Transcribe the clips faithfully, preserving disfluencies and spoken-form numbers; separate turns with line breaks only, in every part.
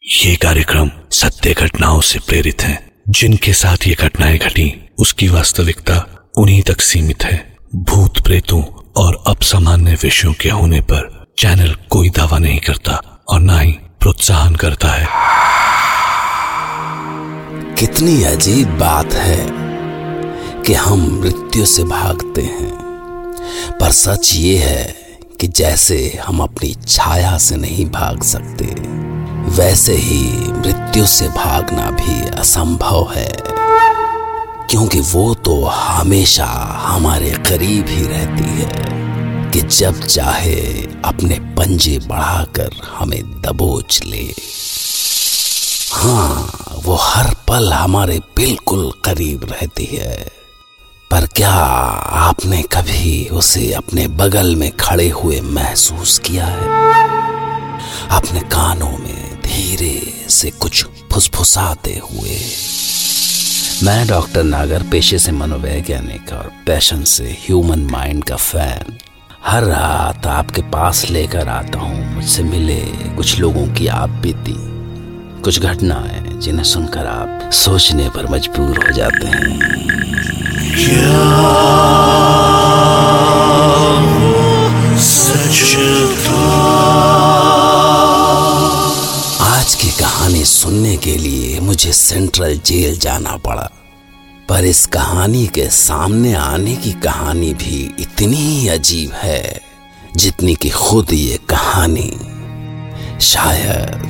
ये कार्यक्रम सत्य घटनाओं से प्रेरित है। जिनके साथ ये घटनाएं घटी उसकी वास्तविकता उन्हीं तक सीमित है। भूत प्रेतों और असामान्य विषयों के होने पर चैनल कोई दावा नहीं करता और ना ही प्रोत्साहन करता है।
कितनी अजीब बात है कि हम मृत्यु से भागते हैं, पर सच ये है कि जैसे हम अपनी छाया से नहीं भाग सकते, वैसे ही मृत्यु से भागना भी असंभव है, क्योंकि वो तो हमेशा हमारे करीब ही रहती है कि जब चाहे अपने पंजे बढ़ाकर हमें दबोच ले। हाँ, वो हर पल हमारे बिल्कुल करीब रहती है, पर क्या आपने कभी उसे अपने बगल में खड़े हुए महसूस किया है? अपने कानों में धीरे से कुछ फुसफुसाते हुए। मैं डॉक्टर नागर, पेशे से मनोवैज्ञानिक और पैशन से ह्यूमन माइंड का फैन, हर रात आपके पास लेकर आता हूँ मुझसे मिले कुछ लोगों की आप बीती, कुछ घटनाएं जिन्हें सुनकर आप सोचने पर मजबूर हो जाते हैं।
क्या सच था?
आज की कहानी सुनने के लिए मुझे सेंट्रल जेल जाना पड़ा, पर इस कहानी के सामने आने की कहानी भी इतनी अजीब है जितनी कि खुद ये कहानी। शायद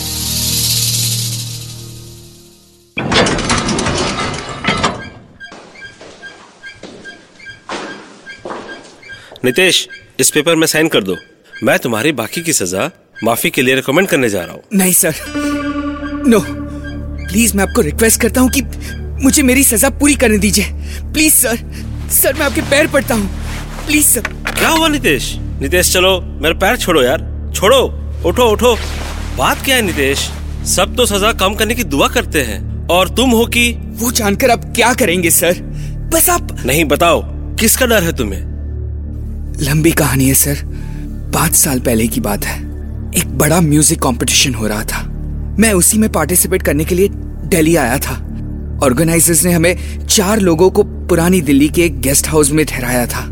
नितेश, इस पेपर में साइन कर दो। मैं तुम्हारी बाकी की सजा माफी के लिए रिकमेंड करने जा रहा हूँ।
नहीं सर, नो, प्लीज मैं आपको रिक्वेस्ट करता हूँ कि मुझे मेरी सजा पूरी करने दीजिए। प्लीज सर, सर मैं आपके पैर पड़ता हूँ, प्लीज सर।
क्या हुआ नितेश? नितेश चलो, मेरे पैर छोड़ो यार, छोड़ो, उठो उठो। बात क्या है नितेश? सब तो सजा कम करने की दुआ करते हैं और तुम हो कि
वो जानकर आप क्या करेंगे सर? बस आप
नहीं, बताओ किसका डर है तुम्हें?
लंबी कहानी है सर। पांच साल पहले की बात है। एक बड़ा म्यूजिक कंपटीशन हो रहा था। मैं उसी में पार्टिसिपेट करने के लिए दिल्ली आया था। ऑर्गेनाइजर्स ने हमें चार लोगों को पुरानी दिल्ली के एक गेस्ट हाउस में ठहराया था।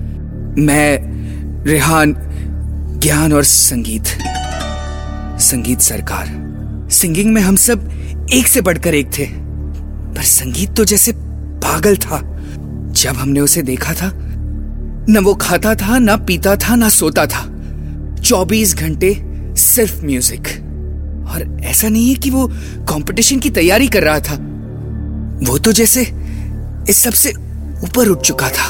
मैं, रेहान, ज्ञान और संगीत संगीत सरकार। सिंगिंग में हम सब एक से बढ़कर एक थे, पर संगीत तो जैसे पागल था। जब हमने उसे देखा था, न वो खाता था, ना पीता था, ना सोता था। चौबीस घंटे सिर्फ म्यूजिक। और ऐसा नहीं है कि वो कंपटीशन की तैयारी कर रहा था, वो तो जैसे इस सब से ऊपर उठ चुका था।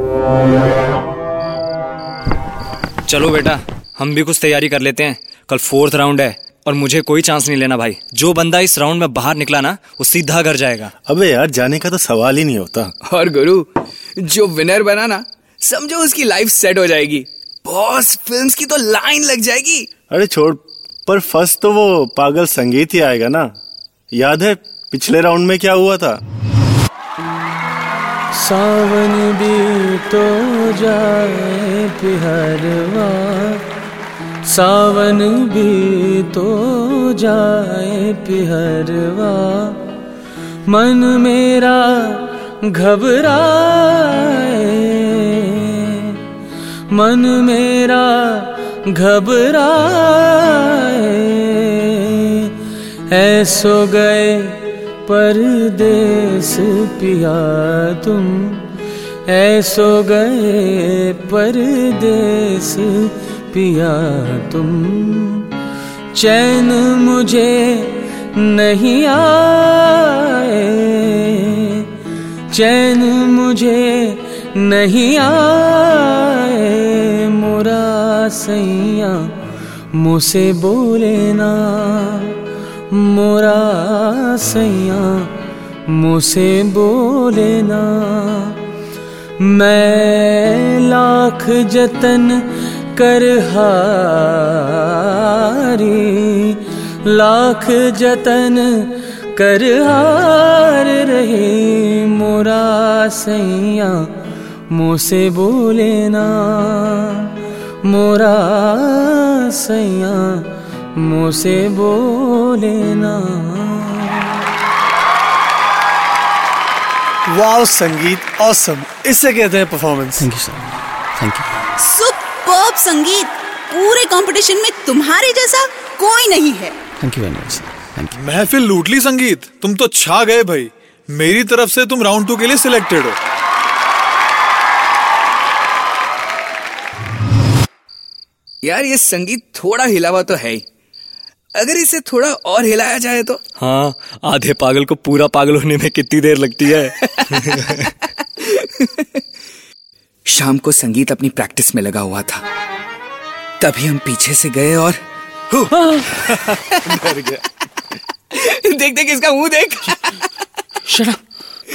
चलो बेटा, हम भी कुछ तैयारी कर लेते हैं। कल फोर्थ राउंड है और मुझे कोई चांस नहीं लेना भाई। जो बंदा इस राउंड में बाहर निकला ना, वो सीधा घर जाएगा।
अबे यार, जाने का तो सवाल ही नहीं होता।
और गुरु, जो विनर बना ना, समझो उसकी लाइफ सेट हो जाएगी। बॉस फिल्म्स की तो लाइन लग जाएगी।
अरे छोड़, पर फर्स्ट तो वो पागल संगीत ही आएगा ना। याद है पिछले राउंड में क्या हुआ था?
सावन भी तो जाए पिहरवा, सावन भी तो जाए पिहरवा, मन मेरा घबराए, मन मेरा घबराए, ऐसो गए परदेस पिया तुम, ऐसो गए परदेस पिया तुम, चैन मुझे नहीं आए, चैन मुझे नहीं आए, मोरा सैया मुझसे बोले ना, मोरा सैया मुझसे बोले ना। मैं लाख जतन कर हारी, लाख जतन कर हार रही, मोरा सैया मुझसे बोले ना, मोरा सैया मुँह से बोले ना।
वाओ संगीत, ऑसम, इसे कहते हैं performance.
Thank you sir, thank you.
Superb Sangeet, पूरे कंपटीशन में तुम्हारे जैसा कोई नहीं है।
Thank you very much, thank you.
महफिल लूट ली संगीत, तुम तो छा गए भाई। मेरी तरफ से तुम राउंड टू के लिए सिलेक्टेड हो।
यार ये संगीत थोड़ा हिला हुआ तो है ही, अगर इसे थोड़ा और हिलाया जाए तो।
हाँ, आधे पागल को पूरा पागल होने में कितनी देर लगती है।
शाम को संगीत अपनी प्रैक्टिस में लगा हुआ था, तभी हम पीछे से गए और डर गया। देख देख इसका मुंह देख।
Shut up.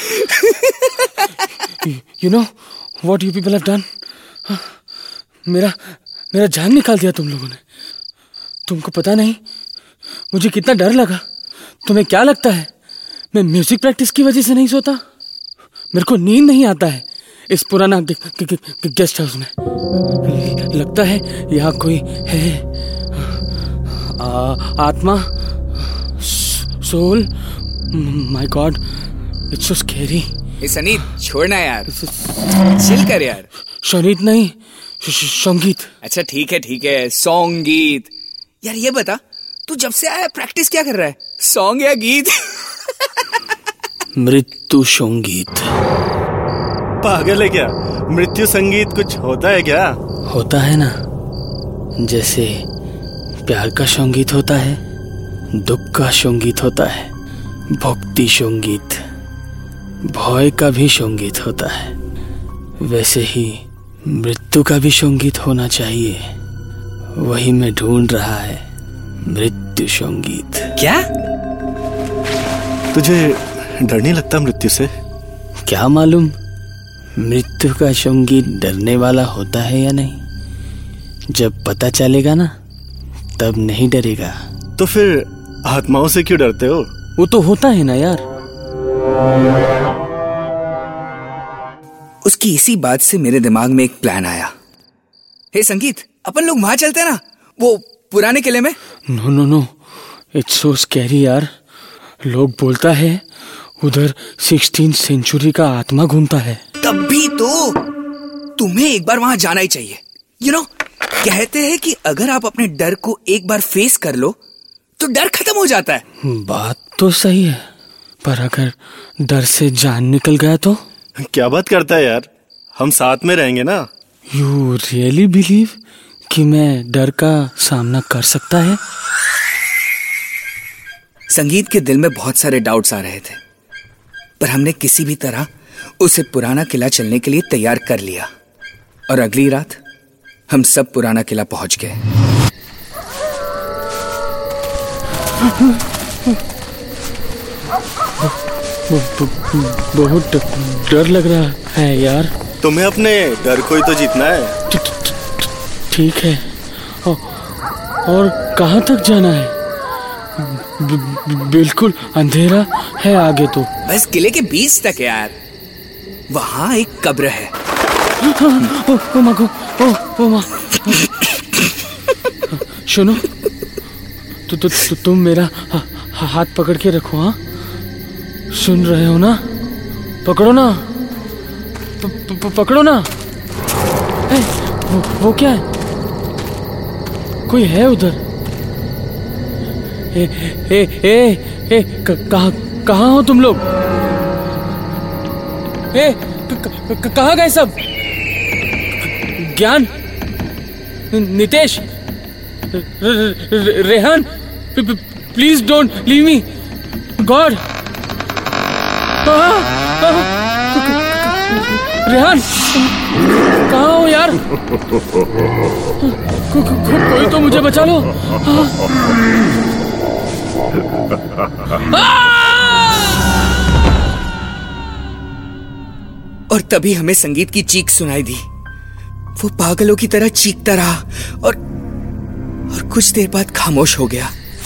You know what you people have done? मेरा मेरा जान निकाल दिया तुम लोगों ने। तुमको पता नहीं मुझे कितना डर लगा। तुम्हें क्या लगता है मैं म्यूजिक प्रैक्टिस की वजह से नहीं सोता? मेरे को नींद नहीं आता है इस पुराना गेस्ट हाउस में। लगता है यहाँ कोई है, आ, आत्मा, soul. My god, it's so scary.
ए सनीत, छोड़ना यार, चिल कर यार।
शनीत नहीं, संगीत।
अच्छा ठीक है ठीक है, संगीत। यार ये बता, तू जब से आया प्रैक्टिस क्या कर रहा है, सॉन्ग या गीत?
मृत्यु संगीत।
पागल है क्या? मृत्यु संगीत कुछ होता है क्या?
होता है ना, जैसे प्यार का संगीत होता है, दुख का संगीत होता है, भक्ति संगीत, भय का भी संगीत होता है, वैसे ही मृत्यु का भी संगीत होना चाहिए। वही मैं ढूंढ रहा है, मृत्यु संगीत।
क्या?
तुझे डर नहीं लगता मृत्यु से?
क्या मालूम मृत्यु का संगीत डरने वाला होता है या नहीं। जब पता चलेगा ना, तब नहीं डरेगा।
तो फिर आत्माओं से क्यों डरते हो?
वो तो होता है ना यार।
उसकी इसी बात से मेरे दिमाग में एक प्लान आया। हे संगीत, अपन लोग वहां चलते हैं ना, वो पुराने किले में।
No no no, it's so scary यार। लोग बोलता है उधर सिक्सटीन सेंचुरी का आत्मा घूमता है।
तब भी तो तुम्हें एक बार वहां जाना ही चाहिए। यू नो, कहते हैं कि अगर आप अपने डर को एक बार फेस कर लो तो डर खत्म हो जाता है।
बात तो सही है, पर अगर डर से जान निकल गया तो?
क्या बात करता है यार, हम साथ में रहेंगे ना।
यू रियली बिलीव कि मैं डर का सामना कर सकता है?
संगीत के दिल में बहुत सारे डाउट्स आ रहे थे, पर हमने किसी भी तरह उसे पुराना किला चलने के लिए तैयार कर लिया। और अगली रात हम सब पुराना किला पहुंच गए।
बहुत डर लग रहा है यार।
तुम्हें अपने डर को ही तो जीतना है।
ठीक है, और कहाँ तक जाना है? बिल्कुल अंधेरा है आगे तो।
बस किले के बीच तक यार, वहाँ एक कब्र है।
ओ, ओ माँ को, ओ, ओ माँ। सुनो, तु, तु, तु, तुम मेरा हा, हाथ पकड़ के रखो। हाँ, सुन रहे हो ना? पकड़ो ना, प, प, पकड़ो ना। ए, वो, वो क्या है? कोई है उधर? ए, ए, ए, ए, कहाँ कहाँ हो तुम लोग? ए, कहाँ गए सब? Gyan, Nitesh, Rehan, please don't leave me. God, Rehan, कहाँ हो यार? को, को, को, कोई तो मुझे बचा लो।
और तभी हमें संगीत की चीख सुनाई दी। वो पागलों की तरह चीखता रहा और और कुछ देर बाद खामोश हो गया।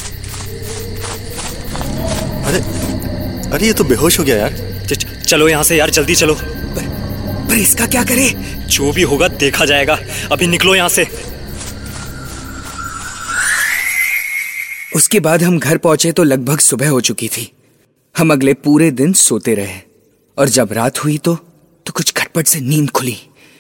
अरे अरे ये तो बेहोश हो गया यार।
च, च, चलो यहाँ से यार, जल्दी चलो।
पर, पर इसका क्या करे?
जो भी होगा देखा जाएगा। अभी निकलो यहाँ से।
उसके बाद हम घर पहुंचे तो लगभग सुबह हो चुकी थी। हम अगले पूरे दिन सोते रहे और जब रात हुई तो तो कुछ खटपट से नींद खुली।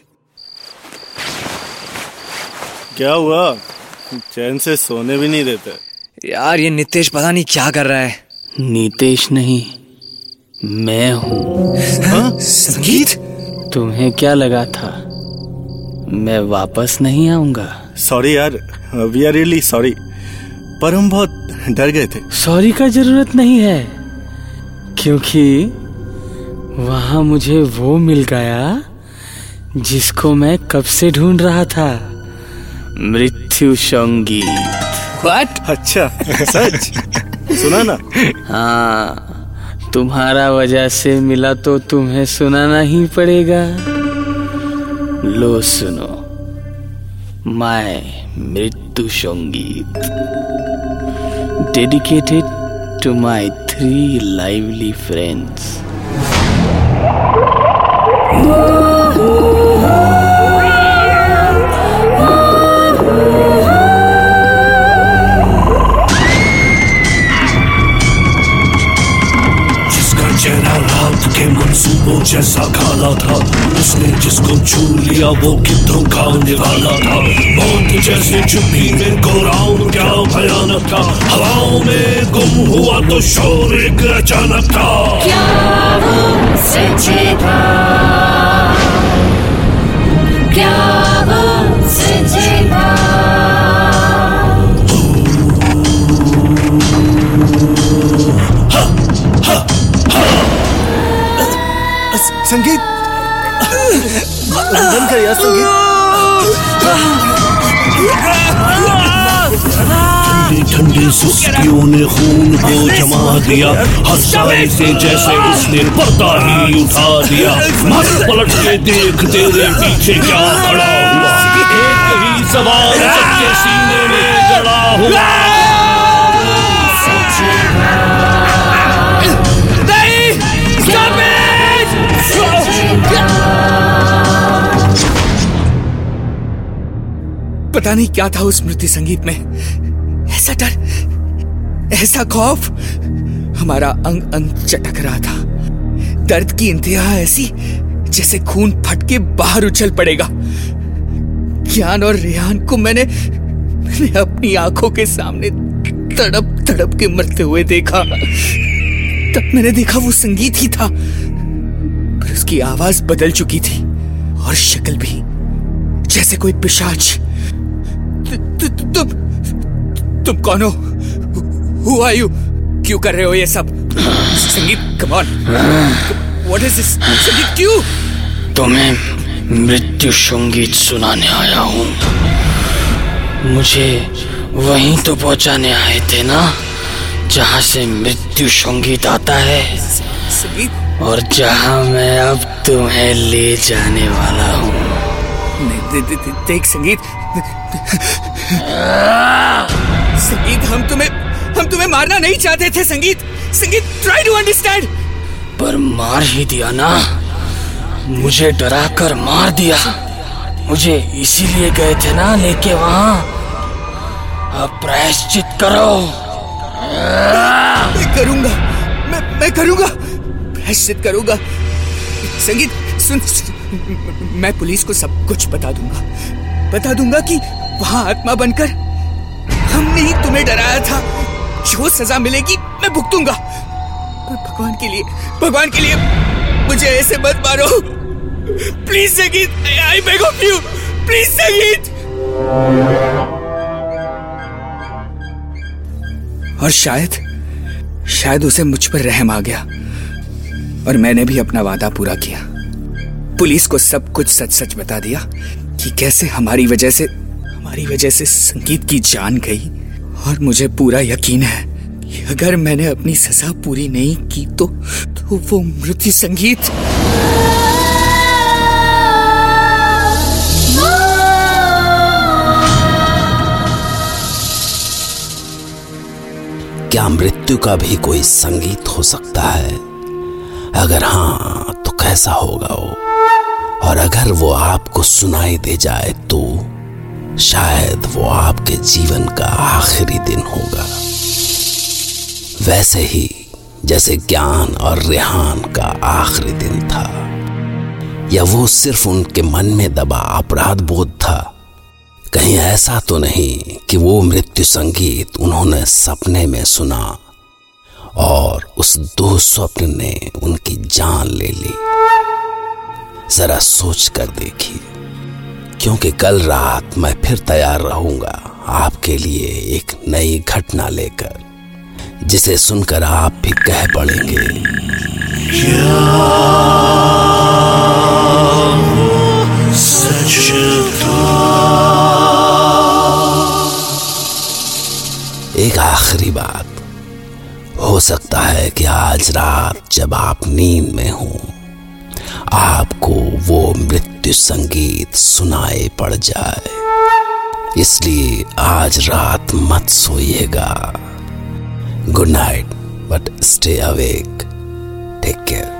क्या हुआ? चैन से सोने भी नहीं देते।
यार ये नितेश पता नहीं क्या कर रहा है।
नितेश नहीं, मैं हूँ।
हाँ? संगीत?
तुम्हें क्या लगा था मैं वापस नहीं आऊंगा?
सॉरी यार, वी आर रियली सॉरी, पर हम बहुत डर गए थे।
सॉरी का जरूरत नहीं है, क्योंकि वहां मुझे वो मिल गया जिसको मैं कब से ढूंढ रहा था, मृत्यु संगीत।
What?
अच्छा सच? सुना ना?
हाँ, तुम्हारा वजह से मिला तो तुम्हें सुनाना ही पड़ेगा। लो सुनो, माय मृत्यु Sangeet, dedicated to my three lively friends.
चेहरा रात के मंसूबों जैसा काला था, उसने जिसको छू लिया वो कितों का निवाला था। मौत जैसे चुप्पी में गोराउं क्या भयानक था, हवाओं में गुम हुआ तो शोर एक अचानक था।
क्या वो सच्चे था, क्या वो सच्चे था।
संगीत बंद कर यार संगीत।
ठंडी ठंडी सुस्तियों ने खून को जमा दिया, हर साए से जैसे उसने पर्दा ही उठा दिया। मत पलट के देख तेरे पीछे क्या खड़ा हुआ, एक ही सवाल सबके सीने में गड़ा हुआ।
पता नहीं क्या था उस मृत्यु संगीत में, ऐसा डर, ऐसा खौफ, हमारा अंग अंग चटक रहा था। दर्द की इंतहा ऐसी जैसे खून फट के बाहर उछल पड़ेगा। ज्ञान और रेहान को मैंने मैंने अपनी आंखों के सामने तड़प तड़प के मरते हुए देखा। तब मैंने देखा वो संगीत ही था, पर उसकी आवाज बदल चुकी थी और शक्ल भी जैसे कोई पिशाच। तुम तुम कौन हो? Who are you? क्यों कर रहे हो ये सब? संगीत, come on. What is this? संगीत क्यों?
तुम्हें मृत्यु संगीत सुनाने आया हूँ। मुझे वहीं तो पहुंचाने आए थे ना जहाँ से मृत्यु संगीत आता है,
संगीत?
और जहाँ मैं अब तुम्हें ले जाने वाला हूँ।
देख संगीत, संगीत हम तुम्हें हम तुम्हें मारना नहीं चाहते थे। संगीत, संगीत ट्राई टू अंडरस्टैंड।
पर मार ही दिया ना, मुझे डरा कर मार दिया। मुझे इसीलिए गए थे ना लेके वहां। अब प्रायश्चित करो।
मैं करूंगा, मैं मैं करूंगा, प्रायश्चित करूंगा। संगीत सुन, सुन, मैं पुलिस को सब कुछ बता दूंगा, बता दूंगा कि वहां आत्मा बनकर हमने ही तुम्हें डराया था। जो सजा मिलेगी मैं भुगतूंगा, पर भगवान के लिए, भगवान के लिए मुझे ऐसे मत मारो please Sangeet, I beg of you, please Sangeet. और शायद शायद उसे मुझ पर रहम आ गया और मैंने भी अपना वादा पूरा किया। पुलिस को सब कुछ सच सच बता दिया कि कैसे हमारी वजह से हमारी वजह से संगीत की जान गई। और मुझे पूरा यकीन है कि अगर मैंने अपनी सजा पूरी नहीं की तो, तो वो मृत्यु संगीत
क्या मृत्यु का भी कोई संगीत हो सकता है? अगर हाँ तो कैसा होगा वो? और अगर वो आपको सुनाई दे जाए तो शायद वो आपके जीवन का आखिरी दिन होगा। वैसे ही जैसे ज्ञान और रेहान का आखिरी दिन था, या वो सिर्फ उनके मन में दबा अपराध बोध था। कहीं ऐसा तो नहीं कि वो मृत्यु संगीत उन्होंने सपने में सुना और उस दो स्वप्न ने उनकी जान ले ली। जरा सोच कर देखिए, क्योंकि कल रात मैं फिर तैयार रहूंगा आपके लिए एक नई घटना लेकर, जिसे सुनकर आप भी कह पड़ेंगे,
क्या वो सच था?
एक आखिरी बात, हो सकता है कि आज रात जब आप नींद में हो, आपको वो मृत्यु संगीत सुनाई पड़ जाए। इसलिए आज रात मत सोइएगा। Good night, but stay awake. Take care.